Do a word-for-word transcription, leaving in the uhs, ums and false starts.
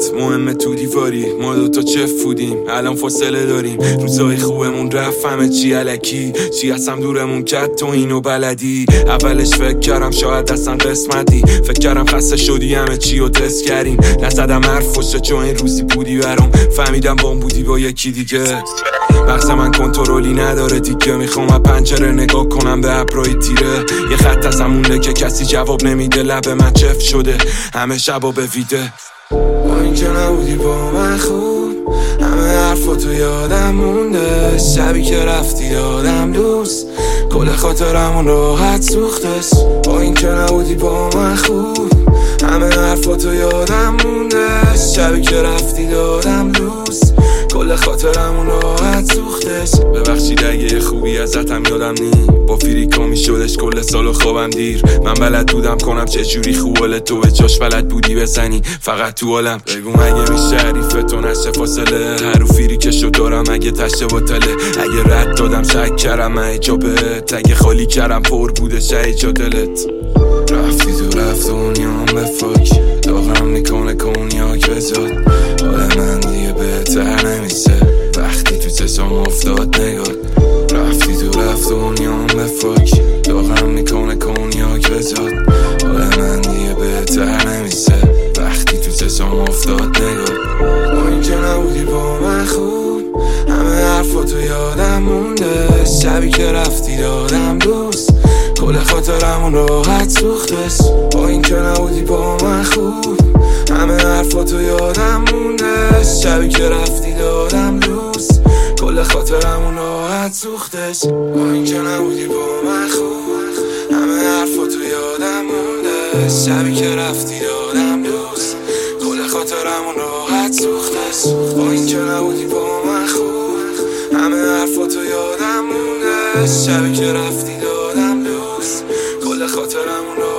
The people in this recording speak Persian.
برات مهمه تو دیواری، ما دوتا چه فودیم الان فاصله داریم، روزای خوبمون رفت همه چی علکی، چی هستم دورمون کرد تو اینو بلدی. اولش فکر کردم شاید اصلا قسمتی، فکر کردم خسته شدی همه چی رو تست کردیم، نزدم حرف خوشه چون این روزی بودی برام، فهمیدم با بودی با یکی دیگه. مغز من کنترلی نداره دیگه، میخوام از پنجره نگاه کنم به ابرای تیره، یه خط ازم مونده که کسی جواب نمیده، لب من چف شده همه شبا به ویده. با این که نبودی با من خوب، همه حرفاتو یادم مونده، شبی که رفتی یادم دوست، کل خاطرمون راحت سوختش. با این که نبودی با من خوب، همه حرفاتو یادم مونده، شبی که رفتی یادم دوست، کل خاطرمون راحت سوختش. ببخشید اگه خوبی ازتم یادم نی، با فریکا میشدش کل سال خوابم دیر، من بلد بودم کنم چه جوری خوباله تو به جاش بلد بودی بزنی فقط تو عالم. بگو مگه میشه حریف تو نشه فاصله، هر فریکشو دارم اگه تشه باطله، اگه رد دادم شک کردم اجابت، اگه خالی کردم پر بوده شه جا دلت. رفتی تو رفت دنیام به فاک، داغم میکنه کنیاک بزاد، حال من دیگه بهتر نمیشه وقتی تو چشم افتاد نگات. رفتی تو رفت دنیام به فاک، داغم میکنه کنیاک بزاد، حال من دیگه بهتر نمیشه وقتی تو چشم افتاد نگات. با این که نبودی با من خوب، همه حرفاتو یادم مونده، شبی که رفتی یادم دوست، کل خاطرمون راحت سوختش. با این که نبودی با من خوب، همه حرفاتو یادم مونده، شبی که رفتی دادم دوست، کل خاطرمون راحت سوختش. با این که نبودی با من خوب، همه حرفاتو یادم مونده، شبی که رفتی دادم دوست، کل خاطرمون راحت سوختش. با این که نبودی با من خوب، همه حرفاتو یادم مونده، شبی که رفتی دادم دوست، کل خاطرمون